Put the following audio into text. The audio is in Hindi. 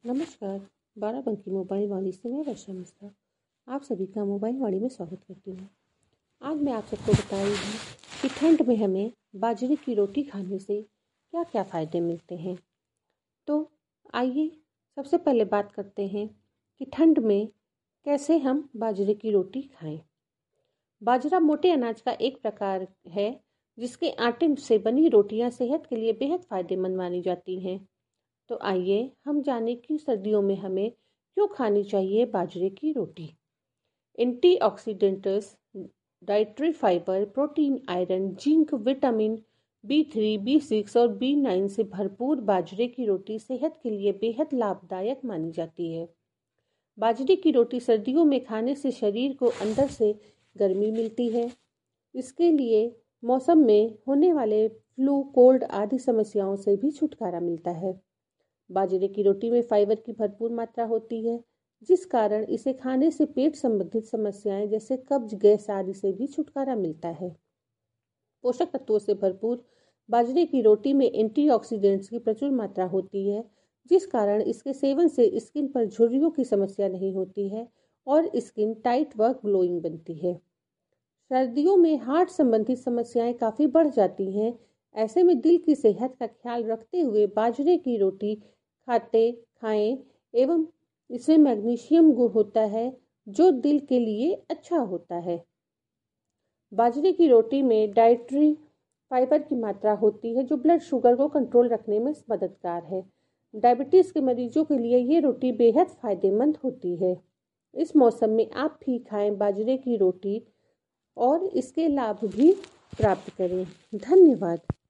नमस्कार। बाराबंकी मोबाइल वाणी से मैं वर्षा मिश्रा आप सभी का मोबाइल वाणी में स्वागत करती हूँ। आज मैं आप सबको बता रही हूँ कि ठंड में हमें बाजरे की रोटी खाने से क्या क्या फ़ायदे मिलते हैं। तो आइए सबसे पहले बात करते हैं कि ठंड में कैसे हम बाजरे की रोटी खाएं। बाजरा मोटे अनाज का एक प्रकार है जिसके आटे से बनी रोटियां सेहत के लिए बेहद फ़ायदेमंद मानी जाती हैं। तो आइए हम जाने कि सर्दियों में हमें क्यों खानी चाहिए बाजरे की रोटी। Antioxidants, dietary fibre, protein, iron, zinc, vitamin B3, B6 और B9 से भरपूर बाजरे की रोटी सेहत के लिए बेहद लाभदायक मानी जाती है। बाजरे की रोटी सर्दियों में खाने से शरीर को अंदर से गर्मी मिलती है। इसके लिए मौसम में होने वाले फ्लू, कोल्ड आदि समस्याओं से भी छुटकारा मिलता है। बाजरे की रोटी में फाइबर की भरपूर मात्रा होती है, जिस कारण इसे खाने से पेट संबंधित समस्याएं जैसे कब्ज, गैस आदि से भी छुटकारा मिलता है। पोषक तत्वों से भरपूर बाजरे की रोटी में एंटीऑक्सीडेंट्स की प्रचुर मात्रा होती है, जिस कारण इसके सेवन से स्किन पर झुर्रियों की समस्या नहीं होती है और स्किन टाइट व ग्लोइंग बनती है। सर्दियों में हार्ट संबंधित समस्याएं काफ़ी बढ़ जाती हैं। ऐसे में दिल की सेहत का ख्याल रखते हुए बाजरे की रोटी खाएं एवं इसमें मैग्नीशियम होता है जो दिल के लिए अच्छा होता है। बाजरे की रोटी में डाइटरी फाइबर की मात्रा होती है जो ब्लड शुगर को कंट्रोल रखने में मददगार है। डायबिटीज़ के मरीजों के लिए ये रोटी बेहद फायदेमंद होती है। इस मौसम में आप भी खाएं बाजरे की रोटी और इसके लाभ भी प्राप्त करें। धन्यवाद।